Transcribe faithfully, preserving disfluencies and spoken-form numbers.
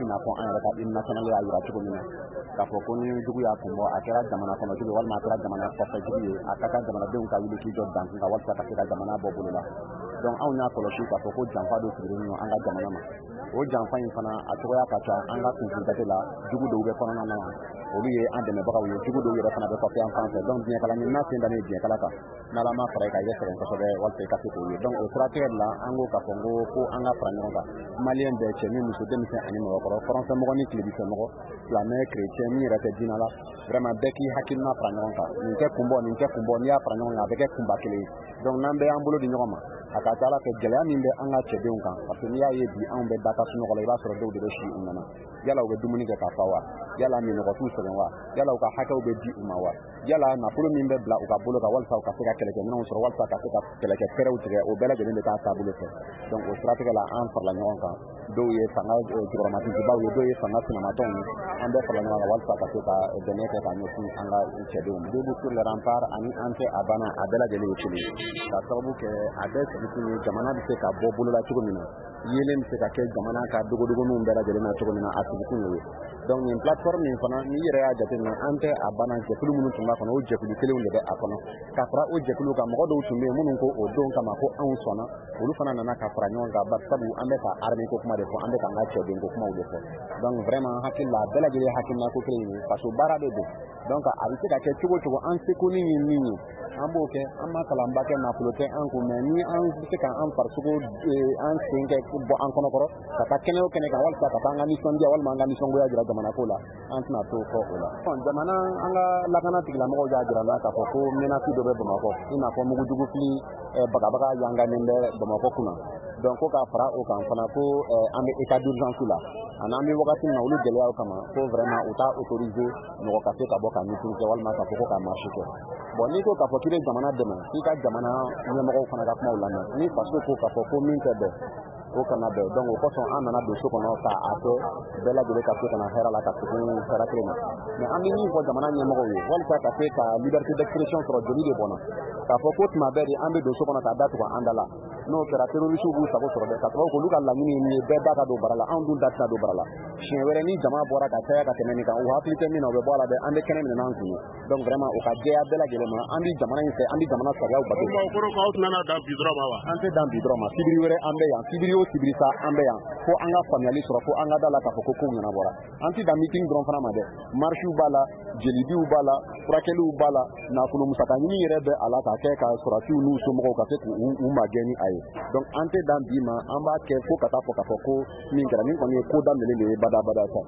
n'a fɔ an yɛrɛ ka hymne national y'a yira cogo min na k'a fɔ ko ni jugu y'a kun bɔ a kɛra jamana kɔnɔ jugu walima a kɛra jamana kɔfɛ jugu ye a ka kan jamanadenw ka wuli k'i jɔ dan kan walasa ka se ka jamana bɔ bolo la donc anw y'a kɔlɔsi k'a fɔ ko janfa dɔ sigilen don an ka jamana ma o janfa in fana a cogoya ka ca an ka kunsigate la jugu dɔw bɛ kɔnɔna na olu ye an dɛmɛbagaw ye jugu dɔw yɛrɛ fana bɛ kɔfɛ an fan fɛ donc diɲɛkala ni n'a sen dannen diɲɛkala kan n'ala ma fara i kan i bɛ sɛgɛn kosɛbɛ walasa i ka se k'o ye donc o siratigɛ la an ko k'a fɔ ko ko an ka fara ɲɔgɔn kan maliyɛn bɛɛ cɛ ni muso denmisɛn ani mɔgɔkɔrɔ faransɛmɔgɔ ni tilebisɛmɔgɔ silamɛ chrétien min yɛrɛ tɛ diinɛ la vraiment bɛɛ k'i hakilina fara ɲɔgɔn kan nin tɛ kun bɔ nin tɛ kun bɔ n'i y'a fara ɲɔgɔn kan a bɛ kɛ kunba kelen ye donc n'an bɛ an bolo di ɲɔgɔn ma a ka ca ala fɛ gɛlɛya min bɛ an ka cɛdenw kan parce que n'i y'a ye bi anw bɛ da ka sunɔgɔ la i b'a sɔrɔ dɔw de bɛ si u nana yala u bɛ dumuni kɛ k'a fa wa yala minɔgɔ t'u sɛgɛn wa yala u ka hakɛw bɛ di u ma wa yala nafolo min bɛ bila u ka bolo kan walasa u ka se ka kɛlɛkɛminɛnw sɔrɔ walasa ka se ka kɛlɛkɛ fɛrɛw tigɛ o bɛɛ lajɛlen bɛ taa taabolo fɛ donc o siratigɛ la an farala ɲɔgɔn kan dɔw ye fanga jukɔrɔmatintibaw ye dɔw ye fanga sinamatɔnw ye an bɛɛ farala ɲɔgɔn kan walasa ka se ka dɛmɛ kɛ ka ɲɛsin an ka cɛdenw debout sur le rempart ani an tɛ a banna a bɛɛ lajɛlen ye kelen ye ka sababu kɛ a bɛɛ sigikun ye jamana bɛ se ka bɔ bolola cogo min na yeelen bɛ se ka kɛ jamana ka dogodogoninw bɛɛ lajɛlen na cogo min na a sigikun ye donc nin plateforme min fana n'i yɛrɛ y'a jateminɛ an tɛ a banna jɛkulu minnu tun b'a kɔnɔ o jɛkulu kelenw de bɛ a kɔnɔ ka fara o jɛkulu kan mɔgɔ dɔw tun bɛ yen minnu ko o don kama ko anw sɔnna olu fana nana ka fara ɲɔgɔn kan bari sabu an bɛ ka armée ko kuma de fɔ an bɛ ka an ka cɛdenko kumaw de fɔ donc vraiment hakili la a bɛɛ lajɛlen hakilina ko kelen ye parce que baara de don donc a bɛ se ka kɛ cogo cogo an seko ni ye min ye an b'o kɛ an ma kalanba kɛ nafolo tɛ an kun mais ni an bɛ se ka an farisogo an sen kɛ bɔ an kɔnɔkɔrɔ ka taa kɛnɛ o kɛnɛ kan walasa ka taa an ka nisɔndiya walima an ka nisɔngoya jira jamana ko la an tɛna to kɔ o la jamana an ka lakana tigilamɔgɔw y'a jira n'a k'a fɔ ko menace dɔ bɛ bamakɔ i n'a fɔ mugujugu fili bagabaga yanganen bɛ bamakɔ kunna donc ko k'a fara o kan fana ko an bɛ état d'urgence la ani an bɛ wagati min na olu gɛlɛyaw kama ko vraiment u t'a autoriser mɔgɔ ka se ka bɔ ka meeting kɛ walima k'a fɔ ko ka marche kɛ bon n'i ko k'a fɔ k'i bɛ jamana dɛmɛ f'i ka jamana ɲɛmɔgɔw fana ka kumaw lamɛn ni faso ko k'a fɔ ko min tɛ bɛn o kana bɛn donc o kosɔn an nana don so kɔnɔ k'a kɛ bɛɛ lajɛlen ka se ka na hɛrɛ la ka segin hɛrɛ kelen na mais an bɛ min fɔ jamana ɲɛmɔgɔw ye walasa ka se ka liberté d'expression sɔrɔ joli de bɔnna k'a fɔ ko tuma bɛɛ de an bɛ don so kɔnɔ k'a datugu an da la n'o kɛra terroriste b'u sago sɔrɔ dɛ ka sababu k'olu ka laɲini ye min ye bɛɛ da ka don bara la anw dun da tɛna don bara la siɲɛ wɛrɛ ni jama bɔra ka caya ka tɛmɛ nin kan u hakili tɛ min na u bɛ bɔ a la dɛ an bɛ kɛnɛ minɛ n'an kun ye donc vraiment u ka jɛya bɛɛ lajɛlen ma an bɛ jamana in fɛ an bɛ jamana sariyaw bato o kɔrɔ ko aw tɛna dan bi dɔrɔn ma wa an tɛ dan bi dɔrɔn ma sibiri wɛrɛ an bɛ yan sibiri o sibiri sa an bɛ yan fo an ka faamuyali sɔrɔ fo an ka da la k'a fɔ ko kow ɲɛnabɔra an tɛ dan meeting dɔrɔn fana ma dɛ marchiw b'a la jelidiw b'a la furakɛliw b'a la nafolo musaka ɲini yɛrɛ bɛ a la k'a kɛ ka sɔrɔsiw n'u somɔgɔw ka se k'u magɛn ni a ye donc an tɛ dan bi ma an b'a kɛ fo ka taa fɔ k'a fɔ ko min kɛra min kɔni ye ko daminɛlen de ye badabada ta